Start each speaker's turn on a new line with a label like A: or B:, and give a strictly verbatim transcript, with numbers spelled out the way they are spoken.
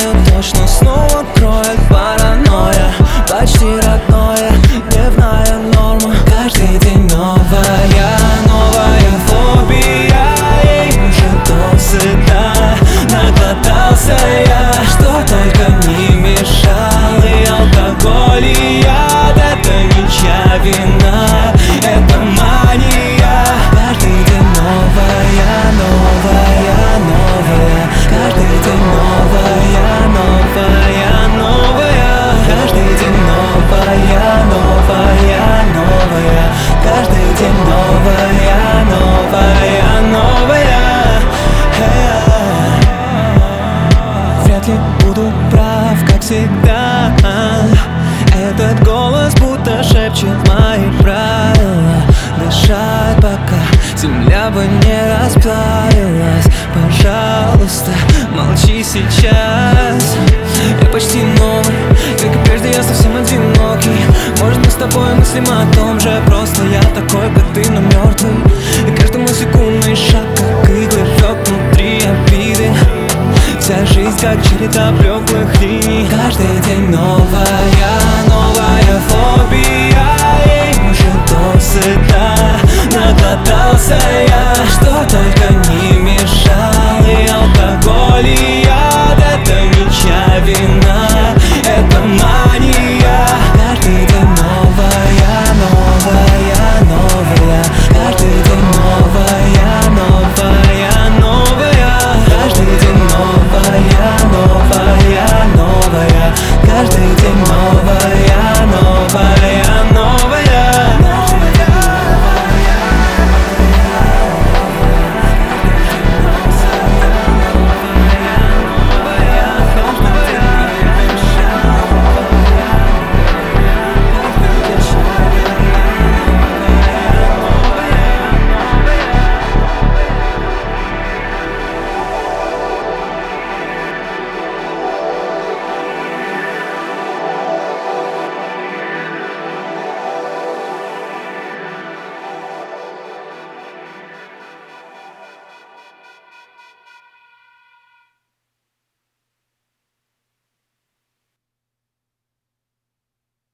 A: знаю точно, снова кроет паранойя. Почти родное, дневная норма. Каждый день новая, новая фобия. Ей уже досыта, наглотался я. Что только не мешал, и алкоголь, и яд. Это ничья вина, это мания. Каждый день новая, новая, новая. Каждый день новая, новая, новая. Каждый день новая, новая, новая. Каждый день новая, новая, новая. Вряд ли буду прав, как всегда. Этот голос будто шепчет мои правила. Дышать пока земля бы не расплавилась. Пожалуйста, молчи сейчас. Я почти новый, как и прежде я совсем одинокий. Может, мы с тобой мыслим о том же. Просто я такой, как ты, но мертвый. И каждый мой секундный шаг, как иглы, рвет внутри обиды. Вся жизнь, как череда блеклых линий. Каждый день новая, новая фобия. Ей уже досыта, наглотался я. Что только не мешал, и алкоголь, и